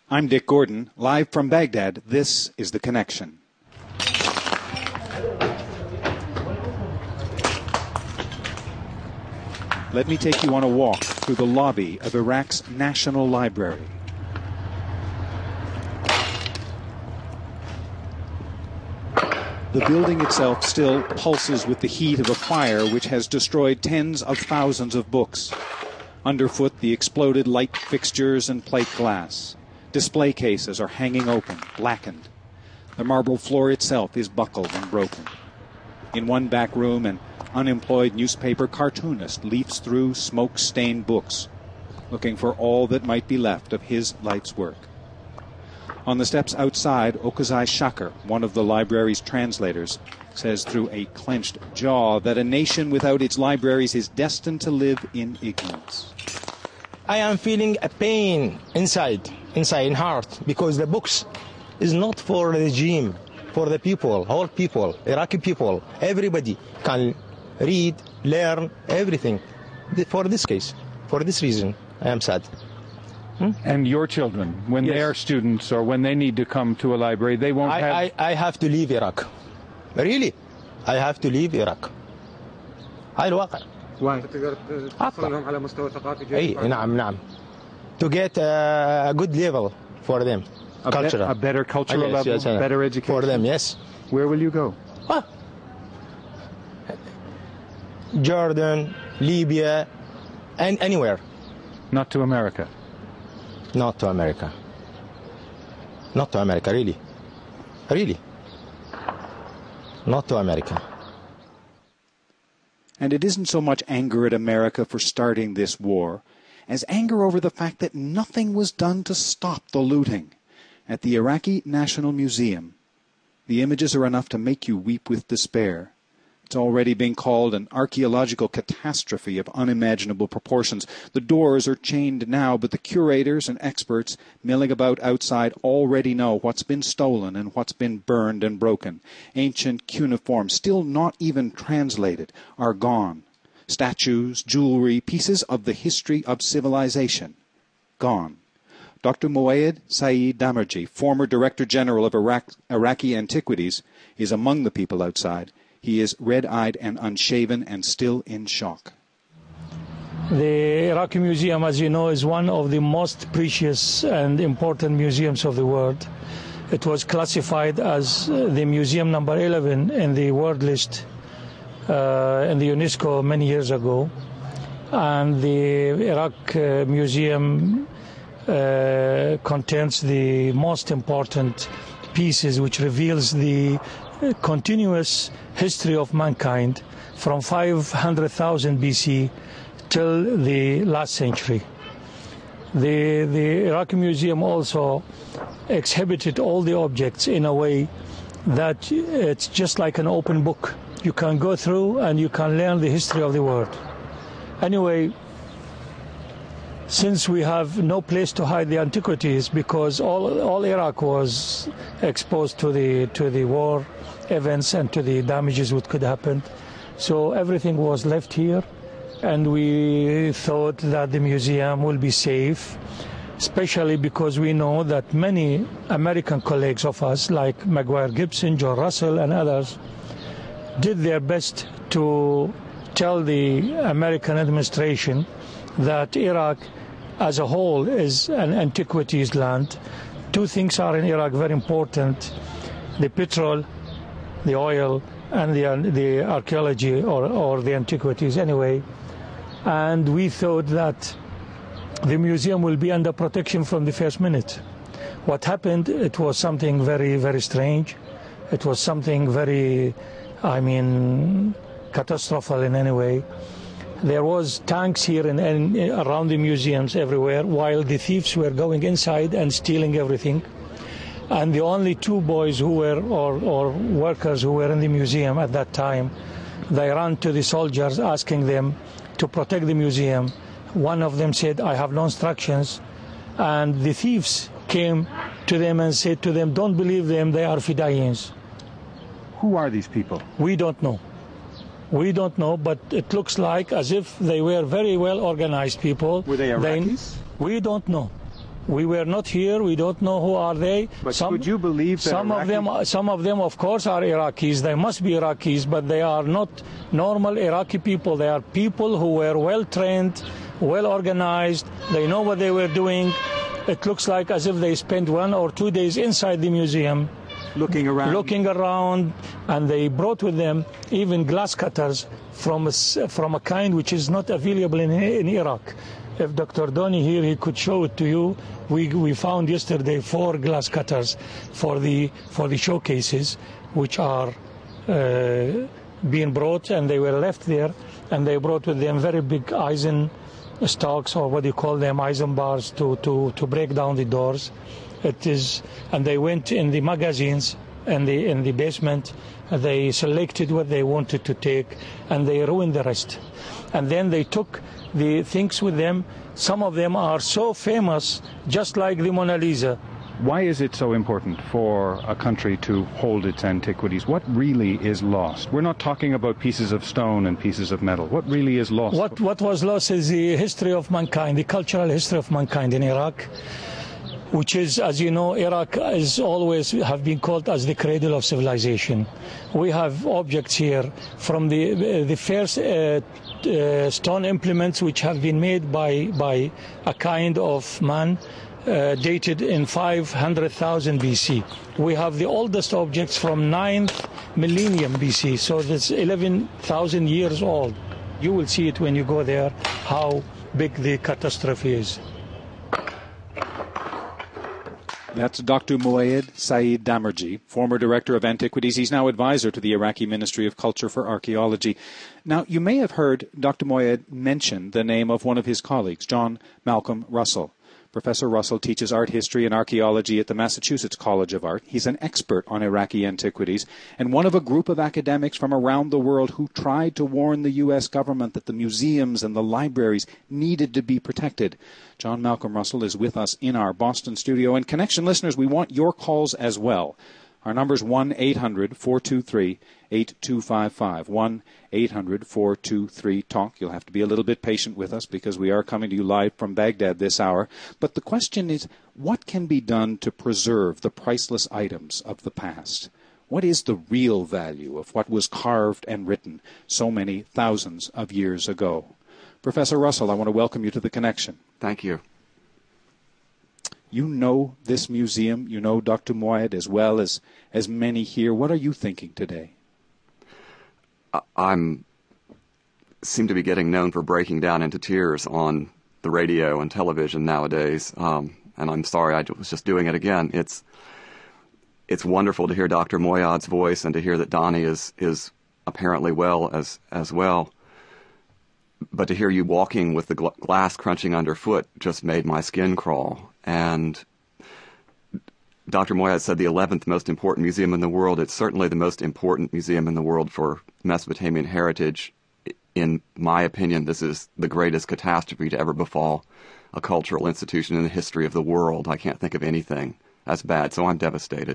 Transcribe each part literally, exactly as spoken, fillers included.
I'm Dick Gordon, live from Baghdad. This is The Connection. Let me take you on a walk through the lobby of Iraq's National Library. The building itself still pulses with the heat of a fire which has destroyed tens of thousands of books. Underfoot, the exploded light fixtures and plate glass. Display cases are hanging open, blackened. The marble floor itself is buckled and broken. In one back room, an unemployed newspaper cartoonist leafs through smoke-stained books, looking for all that might be left of his life's work. On the steps outside, Okazai Shakir, one of the library's translators, says through a clenched jaw that a nation without its libraries is destined to live in ignorance. I am feeling a pain inside, inside, in heart, because the books is not for the regime, for the people, whole people, Iraqi people. Everybody can read, learn, everything. For this case, for this reason, I am sad. Hmm? And your children, when yes. they are students or when they need to come to a library, they won't I, have... I, I have to leave Iraq. Really, I have to leave Iraq. هاي الواقع. Why? أي نعم نعم. To get a, a good level for them, a cultural. Be, a better cultural yes, level, yes, yes. better education. For them, yes. Where will you go? Ah. Jordan, Libya, and anywhere. Not to America. Not to America. Not to America, really. Really. Not to America. And it isn't so much anger at America for starting this war as anger over the fact that nothing was done to stop the looting. At the Iraqi National Museum, the images are enough to make you weep with despair. It's already been called an archaeological catastrophe of unimaginable proportions. The doors are chained now, but the curators and experts milling about outside already know what's been stolen and what's been burned and broken. Ancient cuneiforms, still not even translated, are gone. Statues, jewelry, pieces of the history of civilization, gone. Doctor Moayed Saeed Damerji, former Director General of Iraq, Iraqi Antiquities, is among the people outside. He is red-eyed and unshaven and still in shock. The Iraqi Museum, as you know, is one of the most precious and important museums of the world. It was classified as the museum number eleven in the world list uh, in the UNESCO many years ago. And the Iraq uh, Museum uh, contains the most important pieces which reveals the continuous history of mankind from five hundred thousand B C till the last century. The, the Iraqi Museum also exhibited all the objects in a way that it's just like an open book. You can go through and you can learn the history of the world. Anyway, since we have no place to hide the antiquities because all, all Iraq was exposed to the, to the war events and to the damages which could happen, so everything was left here, and we thought that the museum will be safe, especially because we know that many American colleagues of us, like Maguire Gibson, John Russell, and others, did their best to tell the American administration that Iraq as a whole is an antiquities land. Two things are in Iraq very important: the petrol, the oil, and the, the archaeology or, or the antiquities anyway. And we thought that the museum will be under protection from the first minute. What happened, it was something very, very strange. It was something very, I mean, catastrophic in any way. There was tanks here and, and around the museums everywhere, while the thieves were going inside and stealing everything. And the only two boys who were, or, or workers who were in the museum at that time, they ran to the soldiers asking them to protect the museum. One of them said, I have no instructions. And the thieves came to them and said to them, don't believe them, they are Fidayins. Who are these people? We don't know. We don't know, but it looks like as if they were very well organized people. Were they Iraqis? They, we don't know. We were not here. We don't know who are they. But some, would you believe that some Iraqi... of them? Some of them, of course, are Iraqis. They must be Iraqis, but they are not normal Iraqi people. They are people who were well trained, well organized. They know what they were doing. It looks like as if they spent one or two days inside the museum, looking around, looking around, and they brought with them even glass cutters from a, from a kind which is not available in, in Iraq. If Doctor Doni here, he could show it to you. We we found yesterday four glass cutters for the for the showcases, which are uh, being brought, and they were left there, and they brought with them very big eisen stalks, or what do you call them, eisen bars, to to to break down the doors. It is, and they went in the magazines and the in the basement. They selected what they wanted to take, and they ruined the rest. And then they took the things with them. Some of them are so famous, just like the Mona Lisa. Why is it so important for a country to hold its antiquities? What really is lost? We're not talking about pieces of stone and pieces of metal. What really is lost? What, what was lost is the history of mankind, the cultural history of mankind in Iraq, which is, as you know, Iraq is always have been called as the cradle of civilization. We have objects here from the the first uh, uh, stone implements which have been made by by a kind of man uh, dated in five hundred thousand B C. We have the oldest objects from ninth millennium B C, so that's eleven thousand years old. You will see it when you go there, how big the catastrophe is. That's Doctor Muayyad Saeed Damerji, former director of antiquities. He's now advisor to the Iraqi Ministry of Culture for Archaeology. Now, you may have heard Doctor Muayyad mention the name of one of his colleagues, John Malcolm Russell. Professor Russell teaches art history and archaeology at the Massachusetts College of Art. He's an expert on Iraqi antiquities and one of a group of academics from around the world who tried to warn the U S government that the museums and the libraries needed to be protected. John Malcolm Russell is with us in our Boston studio. And Connection listeners, we want your calls as well. Our number is one eight hundred four two three eight two five five, one eight hundred four two three talk. You'll have to be a little bit patient with us because we are coming to you live from Baghdad this hour. But the question is, what can be done to preserve the priceless items of the past? What is the real value of what was carved and written so many thousands of years ago? Professor Russell, I want to welcome you to the Connection. Thank you. You know this museum, you know Doctor Muayyad as well as, as many here. What are you thinking today? I'm seem to be getting known for breaking down into tears on the radio and television nowadays, um, and I'm sorry I was just doing it again. It's it's wonderful to hear Doctor Muayyad's voice and to hear that Donnie is is apparently well as as well. But to hear you walking with the gl- glass crunching underfoot just made my skin crawl. And Doctor Muayyad said the eleventh most important museum in the world. It's certainly the most important museum in the world for Mesopotamian heritage. In my opinion, this is the greatest catastrophe to ever befall a cultural institution in the history of the world. I can't think of anything as bad, so I'm devastated.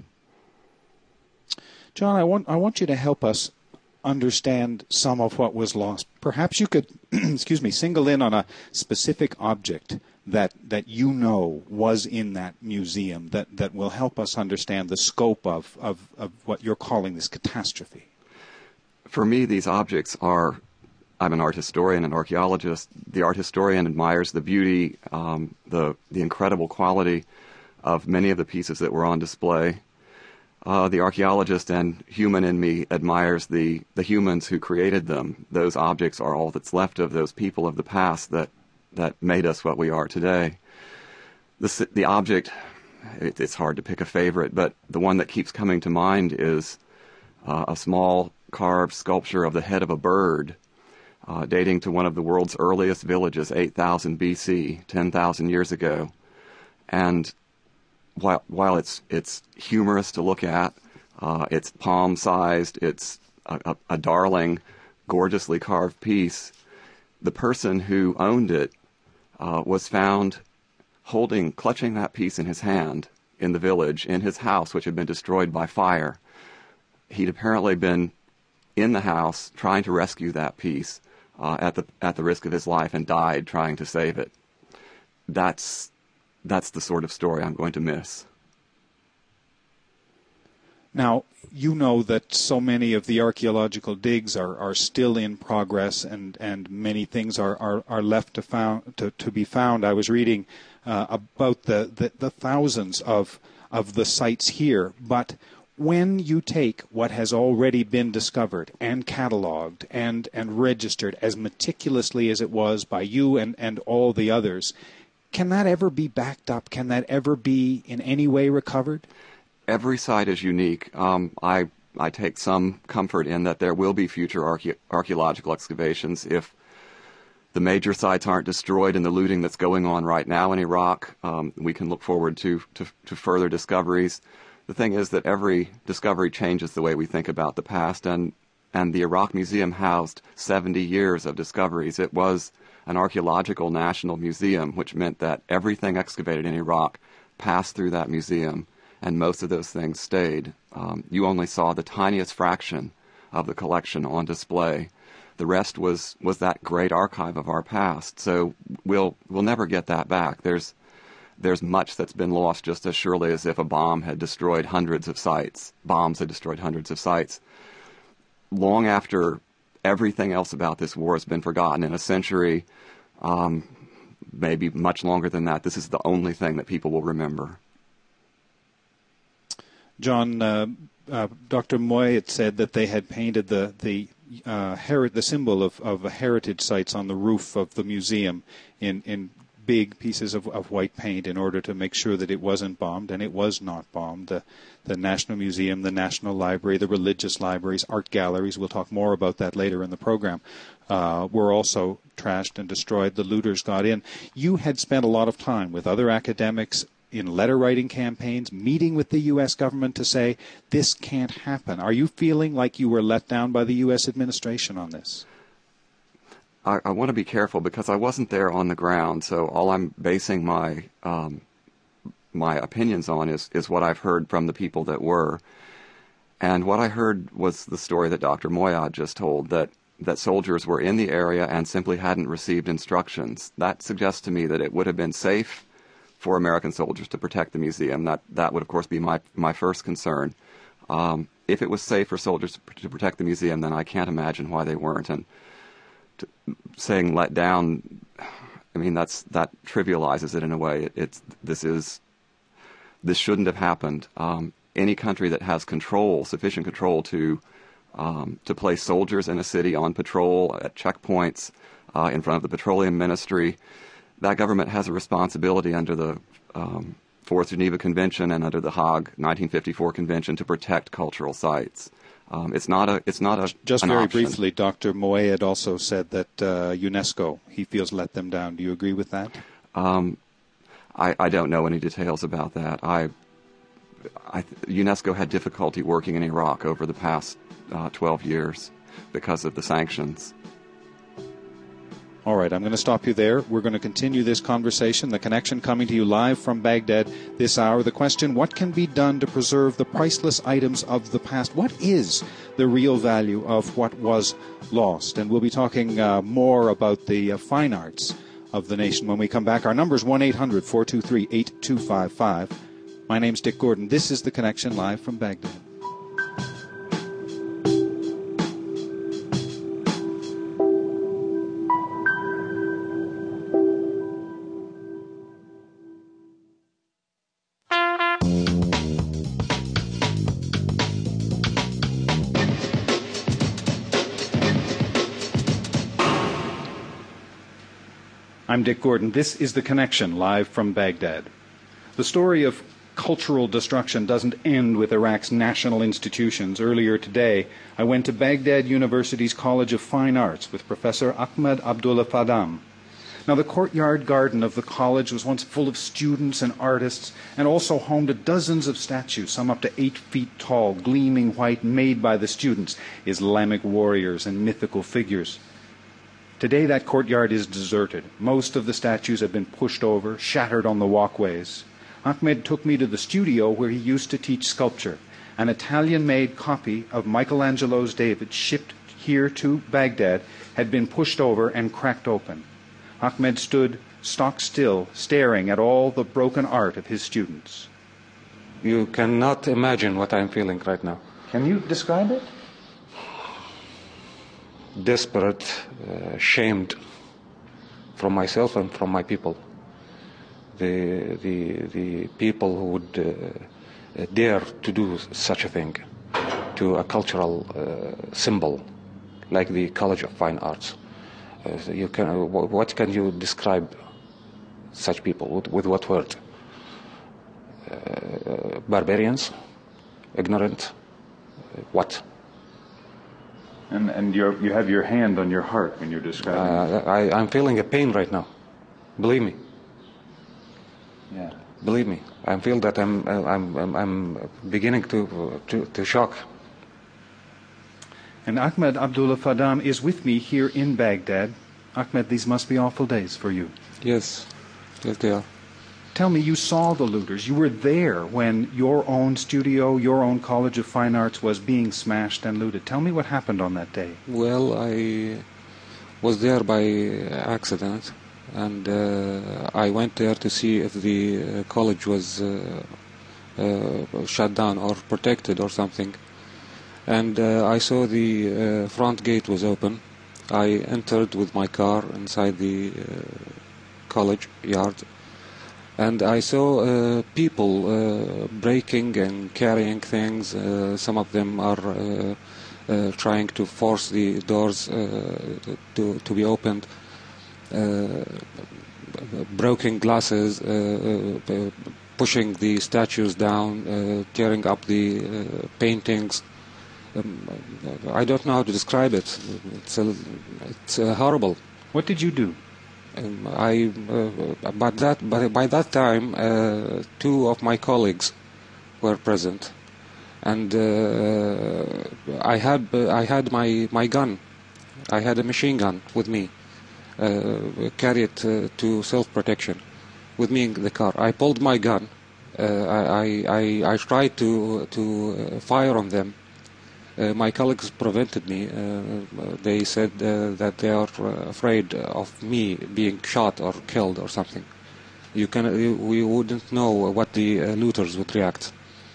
John, I want I want you to help us understand some of what was lost. Perhaps you could, excuse me, single in on a specific object that that you know was in that museum that, that will help us understand the scope of, of, of what you're calling this catastrophe. For me, these objects are, I'm an art historian and archaeologist. The art historian admires the beauty, um, the, the incredible quality of many of the pieces that were on display. Uh, the archaeologist and human in me admires the, the humans who created them. Those objects are all that's left of those people of the past that, that made us what we are today. The, the object, it, it's hard to pick a favorite, but the one that keeps coming to mind is uh, a small carved sculpture of the head of a bird uh, dating to one of the world's earliest villages, eight thousand B C, ten thousand years ago. And While, while it's it's humorous to look at, uh, it's palm-sized, it's a, a, a darling, gorgeously carved piece, the person who owned it uh, was found holding, clutching that piece in his hand in the village, in his house, which had been destroyed by fire. He'd apparently been in the house trying to rescue that piece uh, at the at the risk of his life and died trying to save it. That's that's the sort of story I'm going to miss. Now, you know that so many of the archaeological digs are, are still in progress, and, and many things are, are, are left to, found, to, to be found. I was reading uh, about the, the, the thousands of, of the sites here, but when you take what has already been discovered and catalogued and, and registered as meticulously as it was by you and, and all the others, can that ever be backed up? Can that ever be in any way recovered? Every site is unique. Um, I I take some comfort in that there will be future archae- archaeological excavations if the major sites aren't destroyed in the looting that's going on right now in Iraq. Um, we can look forward to, to to further discoveries. The thing is that every discovery changes the way we think about the past, and and the Iraq Museum housed seventy years of discoveries. It was an archaeological national museum, which meant that everything excavated in Iraq passed through that museum, and most of those things stayed. Um, you only saw the tiniest fraction of the collection on display. The rest was, was that great archive of our past. So we'll we'll never get that back. There's there's much that's been lost just as surely as if a bomb had destroyed hundreds of sites. Bombs had destroyed hundreds of sites. Long after everything else about this war has been forgotten, in a century, um, maybe much longer than that, this is the only thing that people will remember. John, uh, uh, Doctor Moy had said that they had painted the the uh, heri- the symbol of, of heritage sites on the roof of the museum in, in big pieces of, of white paint in order to make sure that it wasn't bombed, and it was not bombed. The, the National Museum, the National Library, the religious libraries, art galleries, we'll talk more about that later in the program, uh, were also trashed and destroyed. The looters got in. You had spent a lot of time with other academics in letter-writing campaigns, meeting with the U S government to say, this can't happen. Are you feeling like you were let down by the U S administration on this? I, I want to be careful because I wasn't there on the ground, so all I'm basing my um, my opinions on is, is what I've heard from the people that were. And what I heard was the story that Doctor Moyad just told, that, that soldiers were in the area and simply hadn't received instructions. That suggests to me that it would have been safe for American soldiers to protect the museum. That that would, of course, be my my first concern. Um, if it was safe for soldiers to, to protect the museum, then I can't imagine why they weren't. And to, saying let down, I mean, that's that trivializes it in a way. It, it's this is this shouldn't have happened. Um, any country that has control, sufficient control to um, to place soldiers in a city on patrol at checkpoints uh, in front of the Petroleum Ministry, that government has a responsibility under the um, Fourth Geneva Convention and under the Hague nineteen fifty-four Convention to protect cultural sites. Um, it's not a. It's not a. Just very option. briefly, Doctor Moyed also said that uh, UNESCO, he feels, let them down. Do you agree with that? Um, I, I don't know any details about that. I, I UNESCO had difficulty working in Iraq over the past uh, twelve years because of the sanctions. All right, I'm going to stop you there. We're going to continue this conversation. The Connection coming to you live from Baghdad this hour. The question, what can be done to preserve the priceless items of the past? What is the real value of what was lost? And we'll be talking uh, more about the uh, fine arts of the nation when we come back. Our number is one eight hundred four two three eight two five five. My name's Dick Gordon. This is The Connection live from Baghdad. I'm Dick Gordon. This is The Connection, live from Baghdad. The story of cultural destruction doesn't end with Iraq's national institutions. Earlier today, I went to Baghdad University's College of Fine Arts with Professor Ahmed Abdullah Fadam. Now, the courtyard garden of the college was once full of students and artists, and also home to dozens of statues, some up to eight feet tall, gleaming white, made by the students, Islamic warriors and mythical figures. Today, that courtyard is deserted. Most of the statues have been pushed over, shattered on the walkways. Ahmed took me to the studio where he used to teach sculpture. An Italian-made copy of Michelangelo's David, shipped here to Baghdad, had been pushed over and cracked open. Ahmed stood stock still, staring at all the broken art of his students. You cannot imagine what I'm feeling right now. Can you describe it? Desperate, uh, shamed from myself and from my people. The, the, the people who would uh, dare to do such a thing to a cultural uh, symbol like the College of Fine Arts. Uh, so you can, uh, what can you describe such people with, with what word? Uh, uh, barbarians, ignorant, uh, what? And, and you're, you have your hand on your heart when you're describing uh, it. I, I'm feeling a pain right now. Believe me. Yeah. Believe me. I feel that I'm, I'm, I'm, I'm beginning to, to, to shock. And Ahmed Abdullah Fadam is with me here in Baghdad. Ahmed, these must be awful days for you. Yes. Yes, they are. Tell me, you saw the looters. You were there when your own studio, your own College of Fine Arts was being smashed and looted. Tell me what happened on that day. Well, I was there by accident, and uh, I went there to see if the uh, college was uh, uh, shut down or protected or something. And uh, I saw the uh, front gate was open. I entered with my car inside the uh, college yard. And I saw uh, people uh, breaking and carrying things. Uh, some of them are uh, uh, trying to force the doors uh, to, to be opened. Uh, broken glasses, uh, uh, pushing the statues down, uh, tearing up the uh, paintings. Um, I don't know how to describe it. It's, a, it's uh, horrible. What did you do? Um, I, uh, by that, by, by that time, uh, two of my colleagues were present, and uh, I had, uh, I had my, my gun. I had a machine gun with me, uh, carry it uh, to self-protection, with me in the car. I pulled my gun. Uh, I, I, I tried to to uh, fire on them. Uh, my colleagues prevented me. Uh, they said uh, that they are uh, afraid of me being shot or killed or something. You can, we wouldn't know what the uh, looters would react.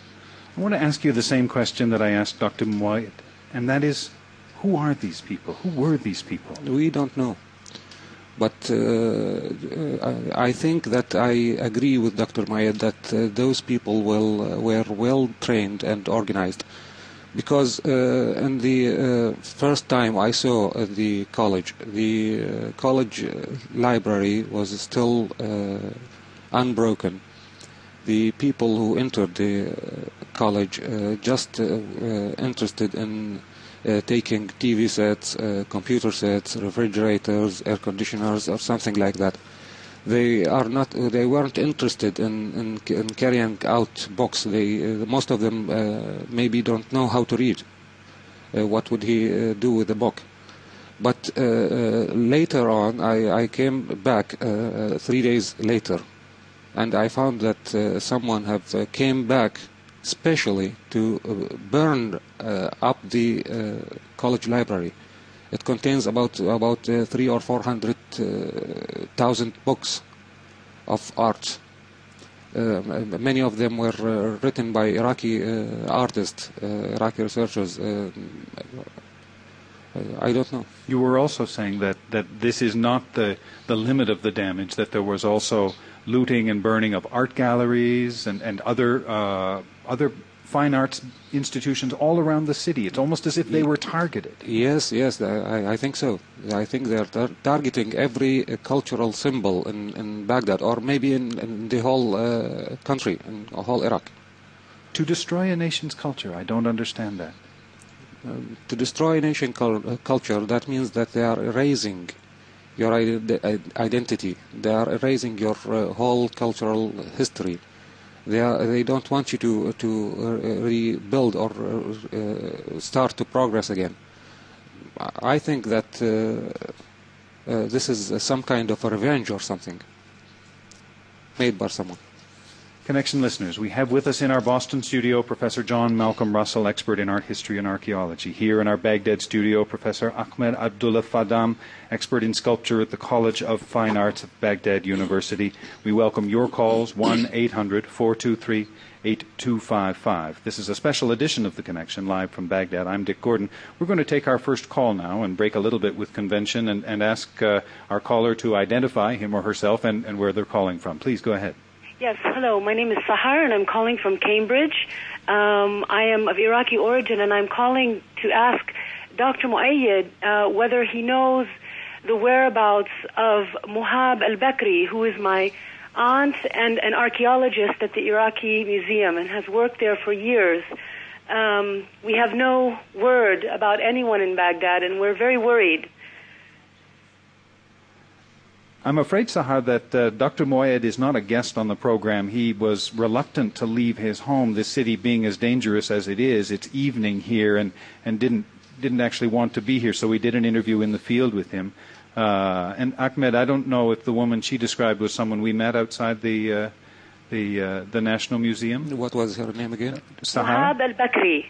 I want to ask you the same question that I asked Doctor Moayed, and that is, who are these people? Who were these people? We don't know. But uh, I think that I agree with Doctor Moayed that uh, those people will, uh, were well trained and organized. Because uh, in the uh, first time I saw uh, the college, the uh, college uh, library was still uh, unbroken. The people who entered the uh, college uh, just uh, uh, interested in uh, taking T V sets, uh, computer sets, refrigerators, air conditioners, or something like that. They are not. They weren't interested in, in, in carrying out books. They, uh, most of them, uh, maybe don't know how to read. Uh, what would he uh, do with a book? But uh, uh, later on, I, I came back uh, three days later, and I found that uh, someone have uh, came back specially to uh, burn uh, up the uh, college library. It contains about about uh, three or four hundred uh, thousand books of art. Uh, many of them were uh, written by Iraqi uh, artists, uh, Iraqi researchers. Uh, I don't know. You were also saying that, that this is not the, the limit of the damage, that there was also looting and burning of art galleries and, and other uh, other fine arts institutions all around the city. It's almost as if they were targeted. Yes, yes, I, I think so. I think they're tar targeting every uh, cultural symbol in, in Baghdad, or maybe in, in the whole uh, country, in the whole Iraq. To destroy a nation's culture, I don't understand that. Um, to destroy a nation cul uh, culture, that means that they are erasing your ide identity. They are erasing your uh, whole cultural history. They, are, they don't want you to, to uh, rebuild or uh, start to progress again. I think that uh, uh, this is some kind of a revenge or something made by someone. Connection listeners, we have with us in our Boston studio Professor John Malcolm Russell, expert in art history and archaeology. Here in our Baghdad studio, Professor Ahmed Abdullah Fadam, expert in sculpture at the College of Fine Arts of Baghdad University. We welcome your calls, one eight hundred four two three eight two five five. This is a special edition of The Connection, live from Baghdad. I'm Dick Gordon. We're going to take our first call now and break a little bit with convention and, and ask uh, our caller to identify him or herself and, and where they're calling from. Please go ahead. Yes, hello. My name is Sahar, and I'm calling from Cambridge. Um, I am of Iraqi origin, and I'm calling to ask Doctor Muayyad uh, whether he knows the whereabouts of Muhab al-Bakri, who is my aunt and an archaeologist at the Iraqi Museum and has worked there for years. Um, we have no word about anyone in Baghdad, and we're very worried. I'm afraid, Sahar, that uh, Doctor Muayyad is not a guest on the program. He was reluctant to leave his home, this city being as dangerous as it is. It's evening here, and, and didn't didn't actually want to be here, so we did an interview in the field with him. Uh, and Ahmed, I don't know if the woman she described was someone we met outside the uh, the uh, the National Museum. What was her name again? Sahar? Muhab al-Bakri.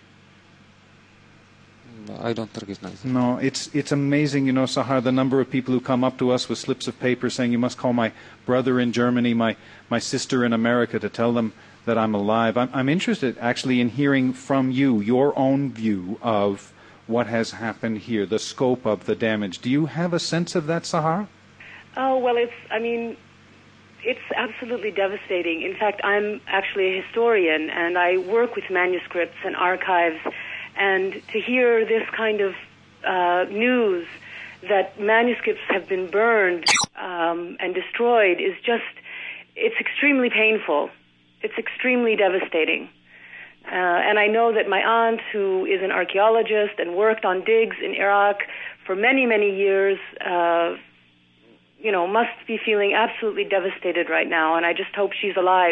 I don't recognize it. No, it's it's amazing, you know, Sahar, the number of people who come up to us with slips of paper saying, you must call my brother in Germany, my, my sister in America, to tell them that I'm alive. I'm, I'm interested, actually, in hearing from you your own view of what has happened here, the scope of the damage. Do you have a sense of that, Sahar? Oh, well, it's, I mean, it's absolutely devastating. In fact, I'm actually a historian, and I work with manuscripts and archives. And to hear this kind of uh, news that manuscripts have been burned um, and destroyed is just, it's extremely painful. It's extremely devastating. Uh, and I know that my aunt, who is an archaeologist and worked on digs in Iraq for many, many years, uh, you know, must be feeling absolutely devastated right now. And I just hope she's alive.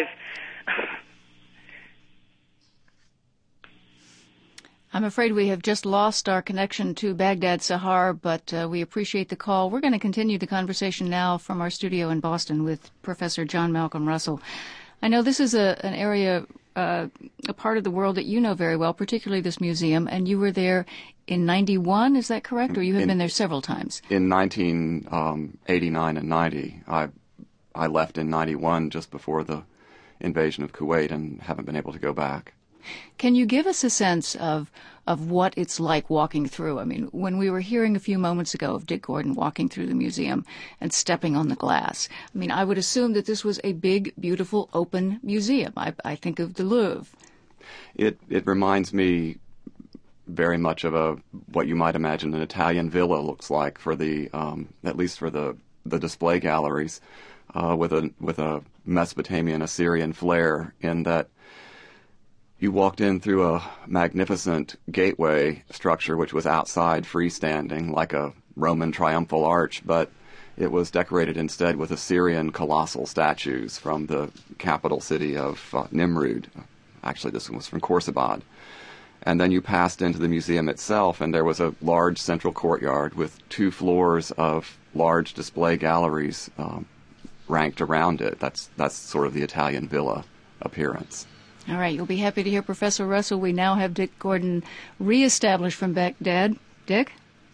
I'm afraid we have just lost our connection to Baghdad, Sahar, but uh, we appreciate the call. We're going to continue the conversation now from our studio in Boston with Professor John Malcolm Russell. I know this is a, an area, uh, a part of the world that you know very well, particularly this museum, and you were there in ninety-one, is that correct? Or you have in, been there several times? In nineteen eighty-nine and ninety. I, I left in ninety-one just before the invasion of Kuwait and haven't been able to go back. Can you give us a sense of of what it's like walking through? I mean, when we were hearing a few moments ago of Dick Gordon walking through the museum and stepping on the glass, I mean, I would assume that this was a big, beautiful, open museum. I, I think of the Louvre. It it reminds me very much of a what you might imagine an Italian villa looks like for the um, at least for the the display galleries, uh, with a with a Mesopotamian Assyrian flair in that. You walked in through a magnificent gateway structure which was outside freestanding like a Roman triumphal arch, but it was decorated instead with Assyrian colossal statues from the capital city of uh, Nimrud. Actually, this one was from Khorsabad. And then you passed into the museum itself, and there was a large central courtyard with two floors of large display galleries um, ranked around it. That's, that's sort of the Italian villa appearance. All right, you'll be happy to hear Professor Russell. We now have Dick Gordon reestablished from Baghdad. Dick?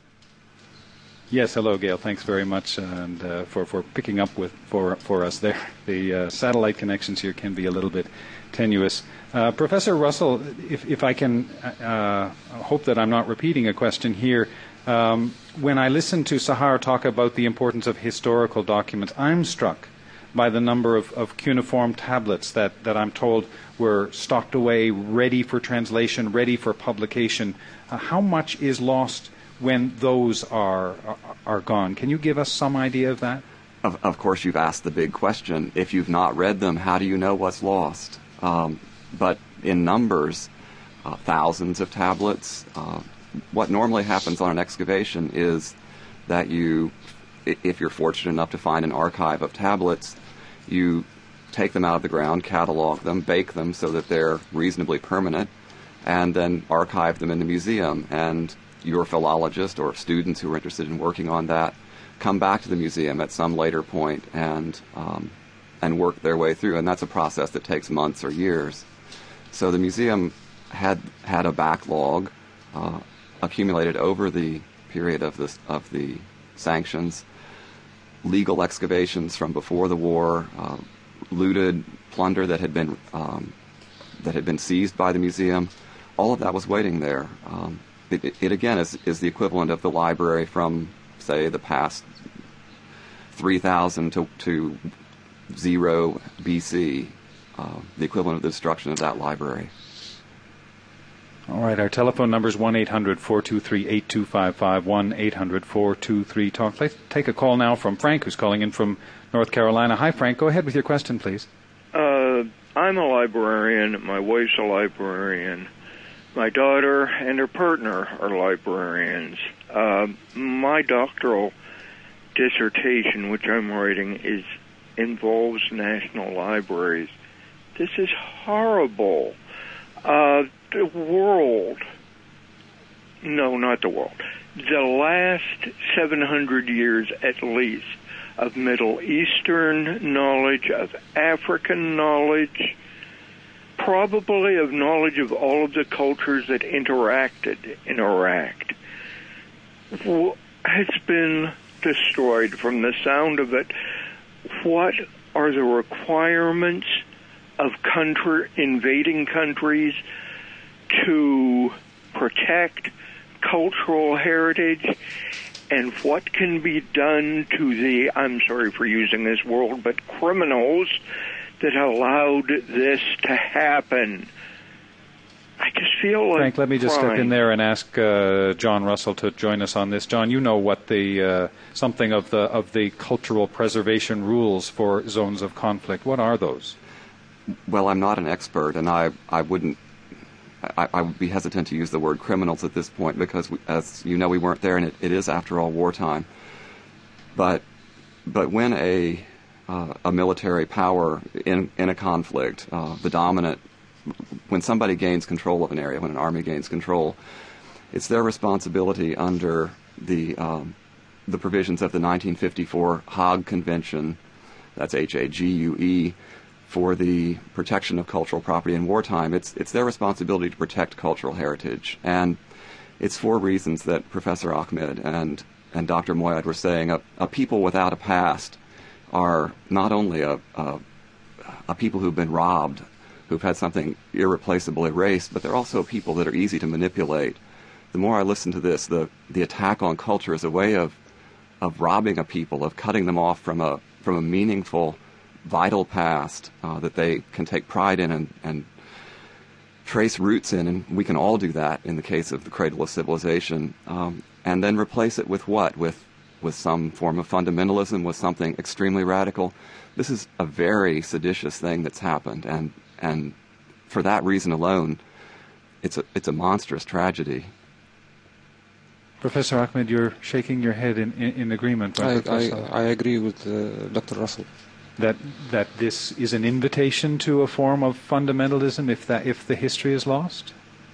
Yes, hello, Gail. Thanks very much and uh, for, for picking up with for for us there. The uh, satellite connections here can be a little bit tenuous. Uh, Professor Russell, if, if I can uh, hope that I'm not repeating a question here, um, when I listen to Sahar talk about the importance of historical documents, I'm struck by the number of, of cuneiform tablets that, that I'm told were stocked away, ready for translation, ready for publication. Uh, how much is lost when those are, are are gone? Can you give us some idea of that? Of, of course, you've asked the big question. If you've not read them, how do you know what's lost? Um, but in numbers, uh, thousands of tablets. Uh, what normally happens on an excavation is that you, if you're fortunate enough to find an archive of tablets, you take them out of the ground, catalog them, bake them so that they're reasonably permanent, and then archive them in the museum. And your philologist or students who are interested in working on that come back to the museum at some later point and um, and work their way through, and that's a process that takes months or years. So the museum had had a backlog uh, accumulated over the period of this of the sanctions, legal excavations from before the war, uh, looted plunder that had been um, that had been seized by the museum. All of that was waiting there. Um, it, it, it again is is the equivalent of the library from, say, the past three thousand to to zero B C, uh, the equivalent of the destruction of that library. All right, our telephone number is one eight hundred four two three eight two five five, one eight hundred four two three talk. Let's take a call now from Frank, who's calling in from North Carolina. Hi, Frank. Go ahead with your question, please. Uh, I'm a librarian. My wife's a librarian. My daughter and her partner are librarians. Uh, my doctoral dissertation, which I'm writing, is involves national libraries. This is horrible. Uh, the world, no, not the world, the last seven hundred years at least of Middle Eastern knowledge, of African knowledge, probably of knowledge of all of the cultures that interacted in Iraq, has been destroyed. From the sound of it, what are the requirements of country, invading countries to protect cultural heritage, and what can be done to the, I'm sorry for using this word, but criminals that allowed this to happen? I just feel like Frank, let me just crying. step in there and ask uh, John Russell to join us on this. John, you know what the uh, something of the of the cultural preservation rules for zones of conflict. What are those? Well, I'm not an expert, and I I wouldn't I, I would be hesitant to use the word criminals at this point because, we, as you know, we weren't there, and it, it is, after all, wartime. But but when a uh, a military power in in a conflict, uh, the dominant, when somebody gains control of an area, when an army gains control, it's their responsibility under the um, the provisions of the nineteen fifty-four Hague Convention, that's H A G U E, for the protection of cultural property in wartime. It's it's their responsibility to protect cultural heritage, and it's for reasons that Professor Ahmed and and Doctor Moayed were saying. A, a people without a past are not only a, a a people who've been robbed, who've had something irreplaceable erased, but they're also people that are easy to manipulate. The more I listen to this, the the attack on culture is a way of of robbing a people, of cutting them off from a from a meaningful, vital past uh, that they can take pride in and, and trace roots in, and we can all do that in the case of the cradle of civilization, um, and then replace it with what? With with some form of fundamentalism, with something extremely radical. This is a very seditious thing that's happened, and and for that reason alone, it's a it's a monstrous tragedy. Professor Ahmed, you're shaking your head in, in, in agreement. Right, I, I, I agree with uh, Doctor Russell. That that this is an invitation to a form of fundamentalism if that if the history is lost?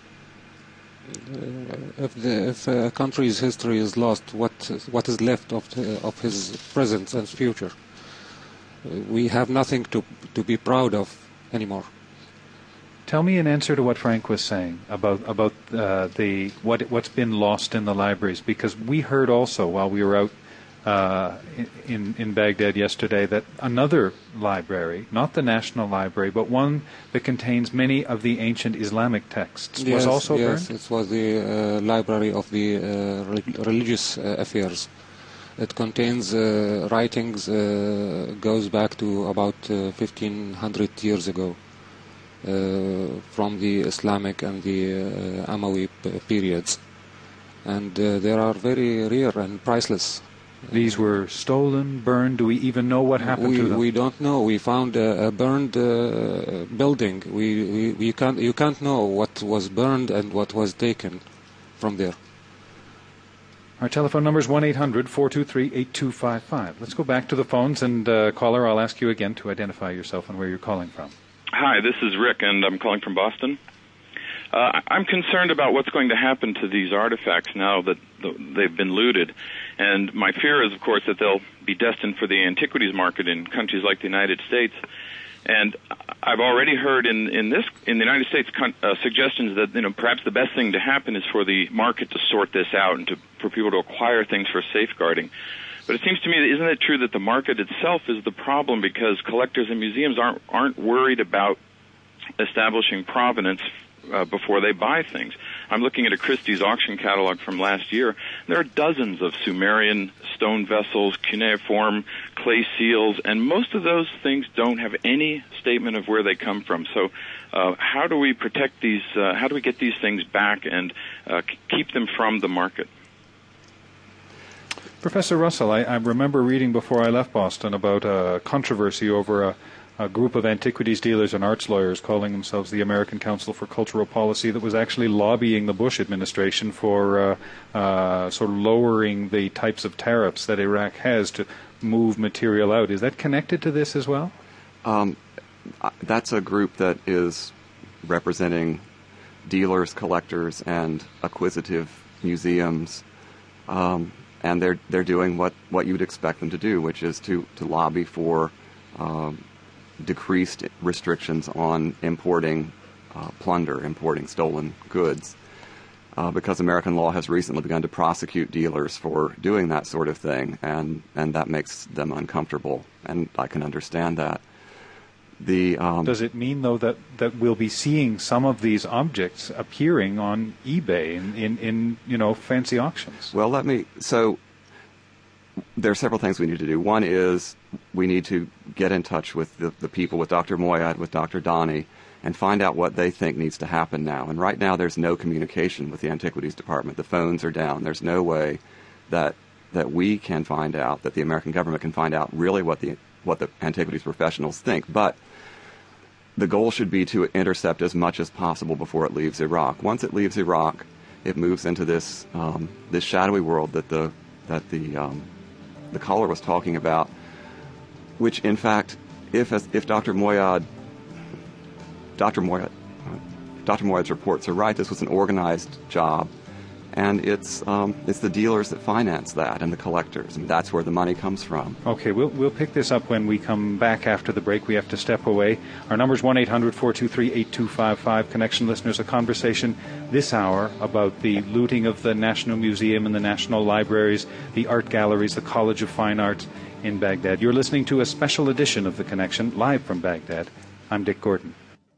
Uh, if the if a country's history is lost, what what is left of the, of his present and future? Uh, we have nothing to to be proud of anymore. Tell me an answer to what Frank was saying about about uh, the what what's been lost in the libraries, because we heard also while we were out uh, in in Baghdad yesterday that another library, not the National Library, but one that contains many of the ancient Islamic texts, yes, was also yes, burned? Yes, it was the uh, Library of the uh, re- Religious uh, Affairs. It contains uh, writings, uh, goes back to about uh, fifteen hundred years ago, uh, from the Islamic and the uh, Umayyad p- periods. And uh, they are very rare and priceless. These were stolen, burned. Do we even know what happened we, to them? We don't know. We found a, a burned uh, building. We, we, we can't, you can't know what was burned and what was taken from there. Our telephone number is one eight hundred four two three eight two five five. Let's go back to the phones, and uh, caller, I'll ask you again to identify yourself and where you're calling from. Hi, this is Rick, and I'm calling from Boston. Uh, I'm concerned about what's going to happen to these artifacts now that they've been looted. And my fear is, of course, that they'll be destined for the antiquities market in countries like the United States. And I've already heard in, in this in the United States uh, suggestions that, you know, perhaps the best thing to happen is for the market to sort this out and to, for people to acquire things for safeguarding. But it seems to me, that isn't it true that the market itself is the problem, because collectors and museums aren't aren't worried about establishing provenance uh, before they buy things? I'm looking at a Christie's auction catalog from last year. There are dozens of Sumerian stone vessels, cuneiform, clay seals, and most of those things don't have any statement of where they come from. So uh, how do we protect these, uh, how do we get these things back and uh, keep them from the market? Professor Russell, I, I remember reading before I left Boston about a controversy over a a group of antiquities dealers and arts lawyers calling themselves the American Council for Cultural Policy that was actually lobbying the Bush administration for uh, uh, sort of lowering the types of tariffs that Iraq has to move material out. Is that connected to this as well? Um, that's a group that is representing dealers, collectors, and acquisitive museums, um, and they're they're doing what, what you would expect them to do, which is to, to lobby for um, decreased restrictions on importing uh, plunder, importing stolen goods, uh, because American law has recently begun to prosecute dealers for doing that sort of thing, and, and that makes them uncomfortable, and I can understand that. The um, Does it mean, though, that, that we'll be seeing some of these objects appearing on eBay in, in, in you know, fancy auctions? Well, let me... So there are several things we need to do. One is we need to get in touch with the, the people, with Doctor Moyad, with Doctor Donnie, and find out what they think needs to happen now. And right now there's no communication with the Antiquities Department. The phones are down. There's no way that that we can find out, that the American government can find out really what the what the antiquities professionals think. But the goal should be to intercept as much as possible before it leaves Iraq. Once it leaves Iraq, it moves into this um, this shadowy world that the that the um, the caller was talking about, which in fact, if if Doctor Moyad, Doctor Moyad, Doctor Moyad's reports are right, this was an organized job, and it's um, it's the dealers that finance that and the collectors, and that's where the money comes from. Okay, we'll we'll pick this up when we come back after the break. We have to step away. Our number is one eight hundred four two three eight two five five. Connection listeners, a conversation this hour about the looting of the National Museum and the National Libraries, the art galleries, the College of Fine Arts in Baghdad. You're listening to a special edition of The Connection, live from Baghdad. I'm Dick Gordon.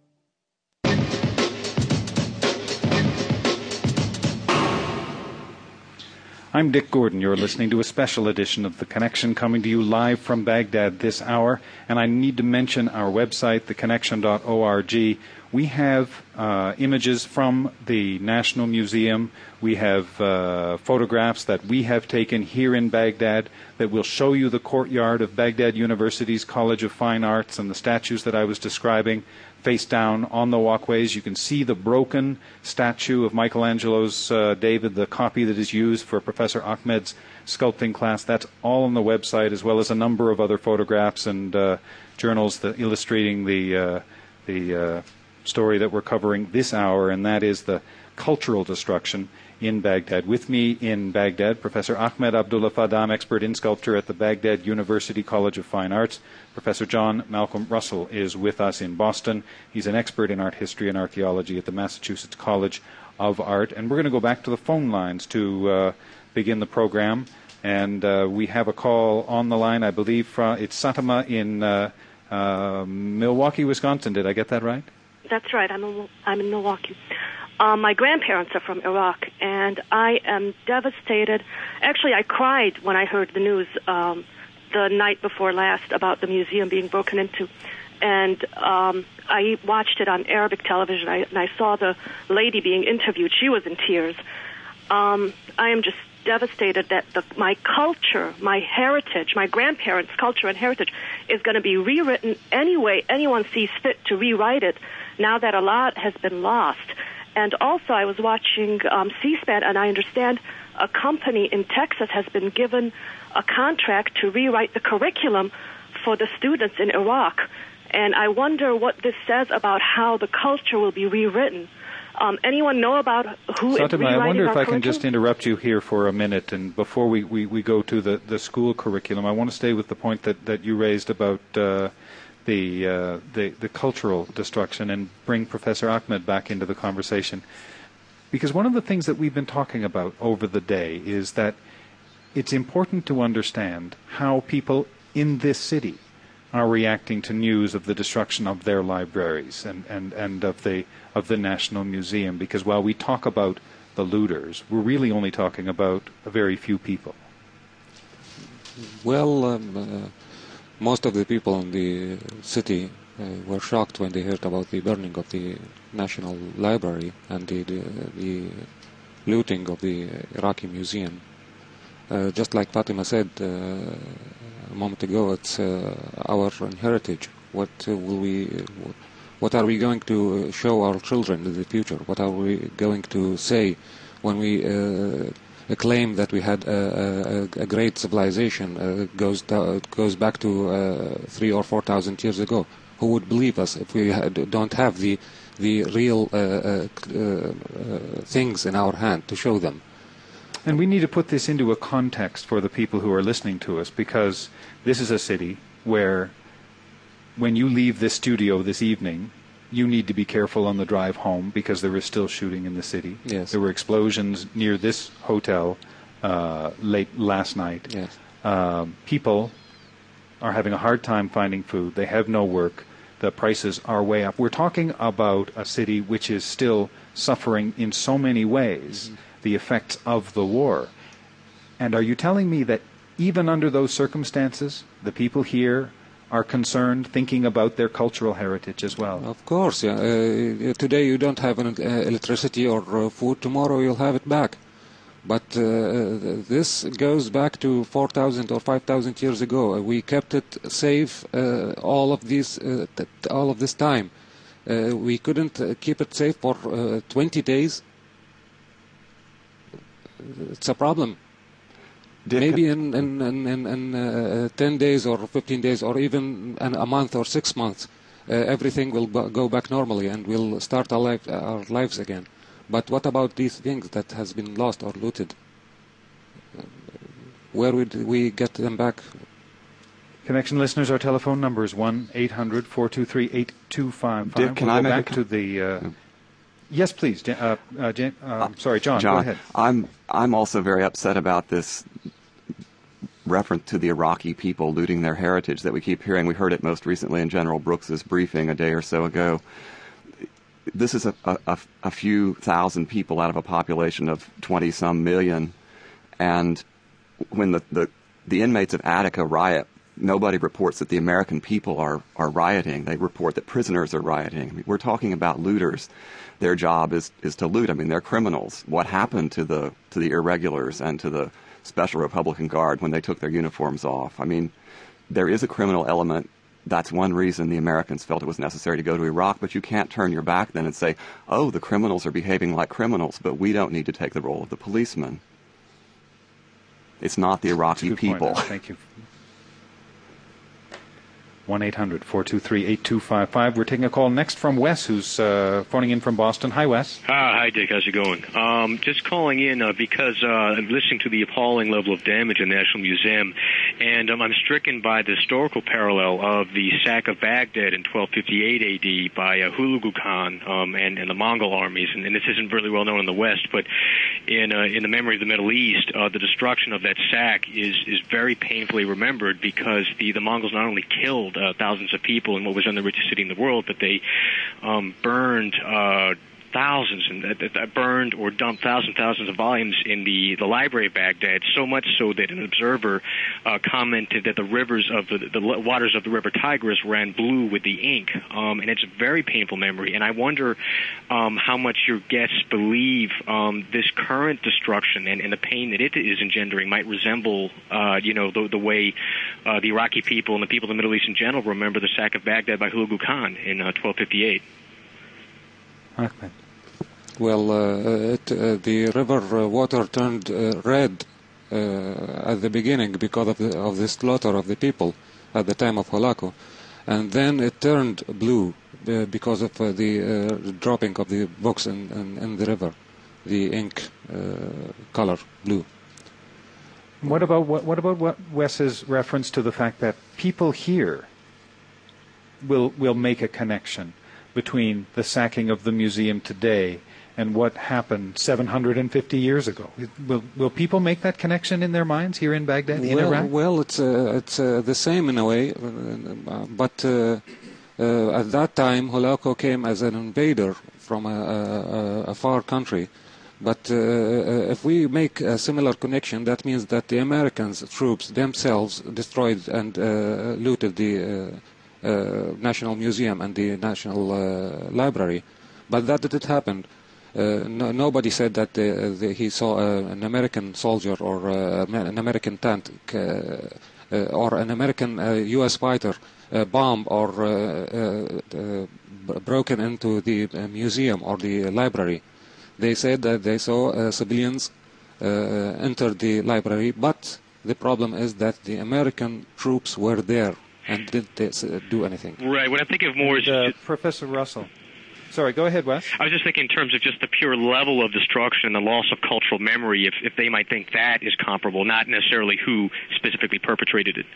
I'm Dick Gordon. You're listening to a special edition of The Connection, coming to you live from Baghdad this hour. And I need to mention our website, the connection dot org. We have uh, images from the National Museum. We have uh, photographs that we have taken here in Baghdad that will show you the courtyard of Baghdad University's College of Fine Arts and the statues that I was describing. Face down on the walkways, you can see the broken statue of Michelangelo's uh, David, the copy that is used for Professor Ahmed's sculpting class. That's all on the website, as well as a number of other photographs and uh, journals that illustrating the uh, the uh, story that we're covering this hour, and that is the cultural destruction in Baghdad. With me in Baghdad, Professor Ahmed Abdullah Fadam, expert in sculpture at the Baghdad University College of Fine Arts. Professor John Malcolm Russell is with us in Boston. He's an expert in art history and archaeology at the Massachusetts College of Art. And we're going to go back to the phone lines to uh, begin the program. And uh, we have a call on the line, I believe, from, it's Satama in uh, uh, Milwaukee, Wisconsin. Did I get that right? That's right. I'm in, I'm in Milwaukee. Um, my grandparents are from Iraq, and I am devastated. Actually, I cried when I heard the news um, the night before last about the museum being broken into. And um, I watched it on Arabic television, I, and I saw the lady being interviewed. She was in tears. Um, I am just devastated that the, my culture, my heritage, my grandparents' culture and heritage is going to be rewritten any way anyone sees fit to rewrite it, now that a lot has been lost. And also, I was watching um, C-SPAN, and I understand a company in Texas has been given a contract to rewrite the curriculum for the students in Iraq. And I wonder what this says about how the culture will be rewritten. Um, anyone know about who Fatima, I wonder if I can just curriculum? interrupt you here for a minute, and before we, we, we go to the, the school curriculum, I want to stay with the point that, that you raised about uh, the, uh, the the cultural destruction and bring Professor Ahmed back into the conversation. Because one of the things that we've been talking about over the day is that it's important to understand how people in this city are reacting to news of the destruction of their libraries and, and, and of the of the National Museum, because while we talk about the looters, we're really only talking about a very few people. Well, um, uh, most of the people in the city uh, were shocked when they heard about the burning of the National Library and the, the, the looting of the Iraqi Museum. Uh, just like Fatima said uh, a moment ago, it's uh, our heritage. What uh, will we? Uh, what are we going to show our children in the future? What are we going to say when we uh, claim that we had a, a, a great civilization uh, goes do, goes back to uh, three or four thousand years ago? Who would believe us if we had, don't have the the real uh, uh, uh, things in our hand to show them? And we need to put this into a context for the people who are listening to us, because this is a city where when you leave this studio this evening, you need to be careful on the drive home because there is still shooting in the city. Yes. There were explosions near this hotel uh, late last night. Yes. Um, people are having a hard time finding food. They have no work. The prices are way up. We're talking about a city which is still suffering in so many ways mm-hmm. the effects of the war. And are you telling me that even under those circumstances, the people here are concerned, thinking about their cultural heritage as well? Of course, yeah. Uh, today you don't have an, uh, electricity or uh, food. Tomorrow you'll have it back. But uh, this goes back to four thousand or five thousand years ago. We kept it safe uh, all of this uh, t- all of this time. Uh, we couldn't uh, keep it safe for uh, twenty days. It's a problem. Dick, Maybe in in in, in, in uh, ten days or fifteen days or even an, a month or six months, uh, everything will b- go back normally and we'll start our, life, our lives again. But what about these things that has been lost or looted? Uh, where would we get them back? Connection listeners, our telephone number is one eight hundred four two three eight two five five. Dick, can we'll I go make back a to the... Uh, yeah. Yes, please. Uh, uh, Jan- uh, sorry, John, John, go ahead. I'm, I'm also very upset about this reference to the Iraqi people looting their heritage that we keep hearing. We heard it most recently in General Brooks's briefing a day or so ago. This is a, a, a few thousand people out of a population of twenty-some million. And when the, the, the inmates of Attica riot, nobody reports that the American people are, are rioting. They report that prisoners are rioting. I mean, we're talking about looters. Their job is, is to loot. I mean, they're criminals. What happened to the to the irregulars and to the Special Republican Guard when they took their uniforms off? I mean, there is a criminal element. That's one reason the Americans felt it was necessary to go to Iraq, but you can't turn your back then and say, oh, the criminals are behaving like criminals, but we don't need to take the role of the policeman. It's not the Iraqi people. Point. Thank you. one eight hundred four two three eight two five five. We're taking a call next from Wes, who's uh, phoning in from Boston. Hi, Wes. Hi, hi, Dick. How's it going? Um, just calling in uh, because uh, I'm listening to the appalling level of damage in the National Museum, and um, I'm stricken by the historical parallel of the sack of Baghdad in twelve fifty-eight A D by uh, Hulagu Khan um, and, and the Mongol armies. And, and this isn't really well known in the West, but in uh, in the memory of the Middle East, uh, the destruction of that sack is is very painfully remembered because the, the Mongols not only killed Uh, thousands of people in what was then the richest city in the world, but they um, burned uh, thousands and uh, uh, burned or dumped thousands and thousands of volumes in the, the library of Baghdad, so much so that an observer uh, commented that the rivers of the, the waters of the river Tigris ran blue with the ink, um, and it's a very painful memory. And I wonder um, how much your guests believe um, this current destruction and, and the pain that it is engendering might resemble, uh, you know, the, the way uh, the Iraqi people and the people of the Middle East in general remember the sack of Baghdad by Hulagu Khan in uh, twelve fifty-eight. Okay. Well, uh, it, uh, the river uh, water turned uh, red uh, at the beginning because of the, of the slaughter of the people at the time of Hulagu, and then it turned blue uh, because of uh, the uh, dropping of the books in, in, in the river, the ink uh, color blue. What about what, what about what Wes's reference to the fact that people here will will make a connection between the sacking of the museum today and what happened seven hundred fifty years ago? Will will people make that connection in their minds here in Baghdad, in well, Iraq? Well, it's uh, it's uh, the same in a way, uh, but uh, uh, at that time, Hulagu came as an invader from a, a, a far country. But uh, if we make a similar connection, that means that the Americans troops themselves destroyed and uh, looted the uh, uh, National Museum and the National uh, Library. But that didn't happen. Uh, no, nobody said that the, the, he saw uh, an American soldier or uh, an American tank uh, uh, or an American uh, U S fighter uh, bomb or uh, uh, uh, broken into the uh, museum or the library. They said that they saw uh, civilians uh, enter the library, but the problem is that the American troops were there and didn't uh, do anything. Right. What I think of more is uh, Professor Russell. Sorry, go ahead, Wes. I was just thinking in terms of just the pure level of destruction and the loss of cultural memory, if, if they might think that is comparable, not necessarily who specifically perpetrated it.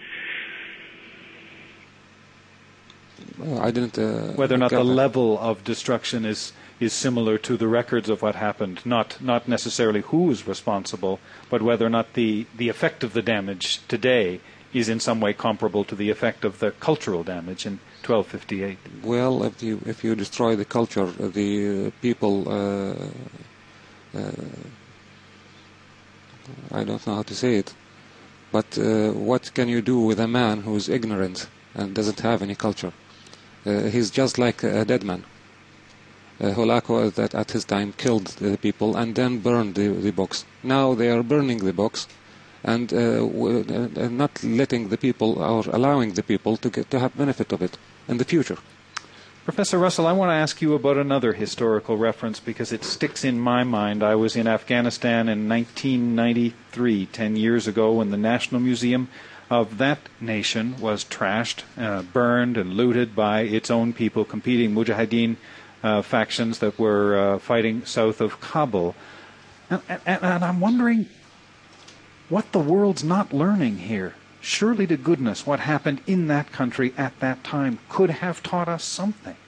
Well, I didn't... Uh, Whether or not the level of destruction is... is similar to the records of what happened, not not necessarily who is responsible, but whether or not the, the effect of the damage today is in some way comparable to the effect of the cultural damage in twelve fifty-eight. Well, if you if you destroy the culture, the uh, people, uh, uh, I don't know how to say it, but uh, what can you do with a man who is ignorant and doesn't have any culture? Uh, he's just like a dead man. Uh, Hulagu that at his time killed the people and then burned the, the books. Now they are burning the books and uh, w- uh, not letting the people or allowing the people to get to have benefit of it in the future. Professor Russell, I want to ask you about another historical reference because it sticks in my mind. I was in Afghanistan in nineteen ninety-three, ten years ago, when the National Museum of that nation was trashed, uh, burned and looted by its own people, competing mujahideen Uh, factions that were uh, fighting south of Kabul. And, and, and I'm wondering what the world's not learning here. Surely to goodness what happened in that country at that time could have taught us something.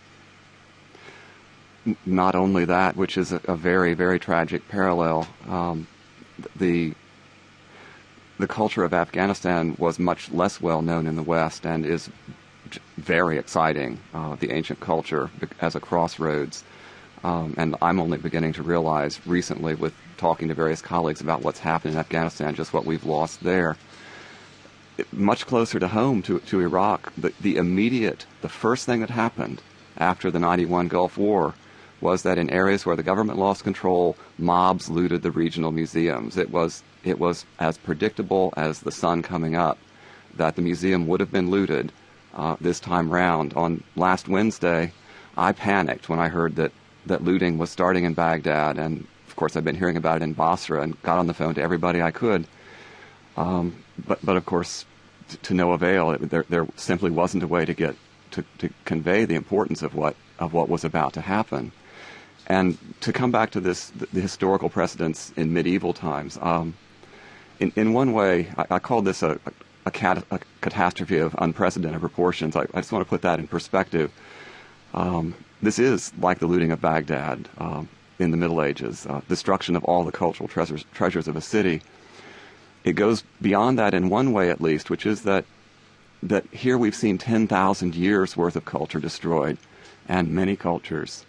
Not only that, which is a, a very, very tragic parallel. Um, the the culture of Afghanistan was much less well known in the West and is very exciting, uh, the ancient culture as a crossroads. Um, and I'm only beginning to realize recently with talking to various colleagues about what's happened in Afghanistan, just what we've lost there. It, much closer to home, to, to Iraq, the, the immediate, the first thing that happened after the ninety-one Gulf War was that in areas where the government lost control, mobs looted the regional museums. It was, it was as predictable as the sun coming up that the museum would have been looted. Uh, this time round. On last Wednesday, I panicked when I heard that, that looting was starting in Baghdad, and of course I've been hearing about it in Basra and got on the phone to everybody I could. Um, but, but of course, t- to no avail. It, there, there simply wasn't a way to get to, to convey the importance of what of what was about to happen. And to come back to this, the, the historical precedents in medieval times. Um, in in one way, I, I call this a, a A, cat, a catastrophe of unprecedented proportions. I, I just want to put that in perspective. Um, this is like the looting of Baghdad um, in the Middle Ages, uh, destruction of all the cultural treasures, treasures of a city. It goes beyond that in one way, at least, which is that that here we've seen ten thousand years worth of culture destroyed, and many cultures,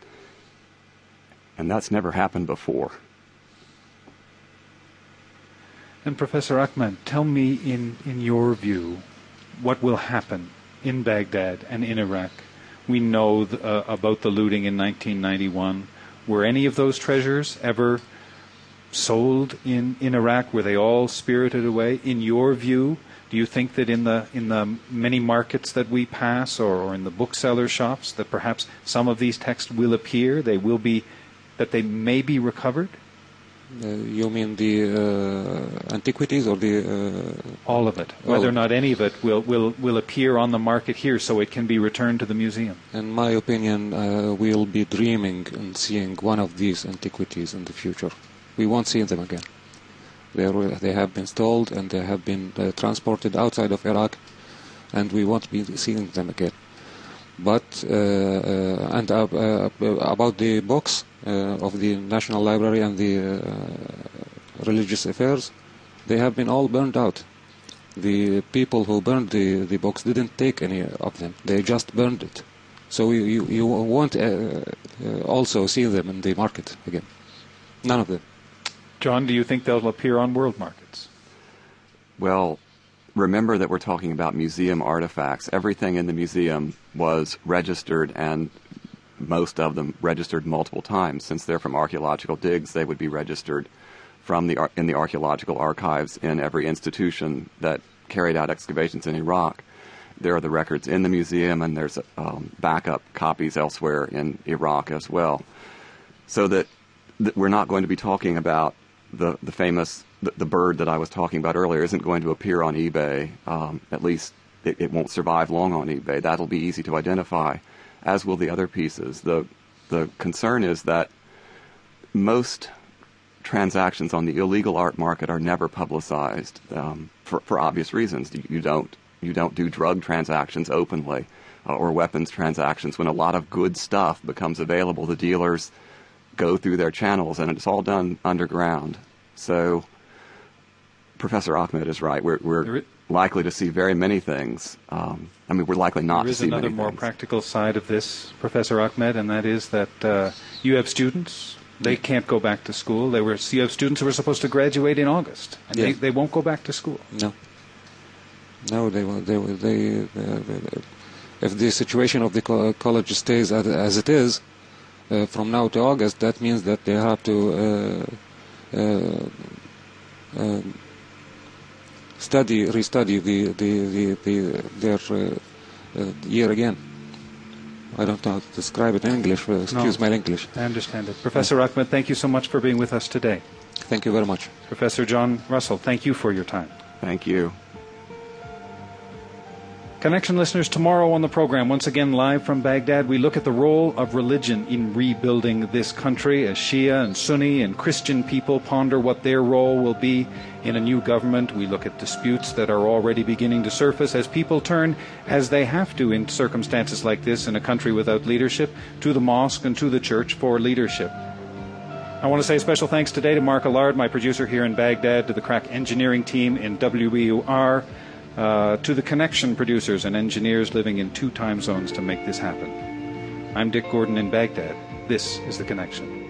and that's never happened before. And Professor Ahmed, tell me in, in your view what will happen in Baghdad and in Iraq. We know th- uh, about the looting in nineteen ninety-one. Were any of those treasures ever sold in, in Iraq? Were they all spirited away? In your view, do you think that in the in the many markets that we pass or, or in the bookseller shops that perhaps some of these texts will appear, they will be, that they may be recovered? Uh, you mean the uh, antiquities or the... Uh, All of it. Whether oh. or not any of it will, will, will appear on the market here so it can be returned to the museum. In my opinion, uh, we'll be dreaming and seeing one of these antiquities in the future. We won't see them again. They, are, they have been stolen and they have been uh, transported outside of Iraq, and we won't be seeing them again. But, uh, uh, and uh, uh, about the books uh, of the National Library and the uh, religious affairs, they have been all burned out. The people who burned the, the books didn't take any of them. They just burned it. So you, you, you won't uh, uh, also see them in the market again. None of them. John, do you think they'll appear on world markets? Well, remember that we're talking about museum artifacts. Everything in the museum was registered, and most of them registered multiple times. Since they're from archaeological digs, they would be registered from the in the archaeological archives in every institution that carried out excavations in Iraq. There are the records in the museum, and there's um, backup copies elsewhere in Iraq as well. So that, that we're not going to be talking about the, the famous, the, the bird that I was talking about earlier isn't going to appear on eBay. Um, at least it, it won't survive long on eBay. That'll be easy to identify, as will the other pieces. The, the concern is that most transactions on the illegal art market are never publicized um, for, for obvious reasons. You, you don't you don't do drug transactions openly uh, or weapons transactions. When a lot of good stuff becomes available, the dealers go through their channels, and it's all done underground. So Professor Ahmed is right. We're, we're likely to see very many things. Um, I mean, we're likely not to see many things. There is another more practical side of this, Professor Ahmed, and that is that uh, you have students. They can't go back to school. They were. You have students who were supposed to graduate in August, and yeah. they, they won't go back to school. No. No, they will. They will. They, they, they, if the situation of the co- college stays as, as it is uh, from now to August, that means that they have to uh, uh, uh, study, restudy the the, the, the their uh, uh, year again. I don't know how to describe it in English. Uh, excuse no, my English. I understand it. Professor yeah. Ahmed, thank you so much for being with us today. Thank you very much. Professor John Russell, thank you for your time. Thank you. Connection listeners, tomorrow on the program, once again live from Baghdad, we look at the role of religion in rebuilding this country as Shia and Sunni and Christian people ponder what their role will be in a new government. We look at disputes that are already beginning to surface as people turn, as they have to in circumstances like this in a country without leadership, to the mosque and to the church for leadership. I want to say special thanks today to Mark Allard, my producer here in Baghdad, to the crack engineering team in W B U R, Uh, to the Connection producers and engineers living in two time zones to make this happen. I'm Dick Gordon in Baghdad. This is The Connection.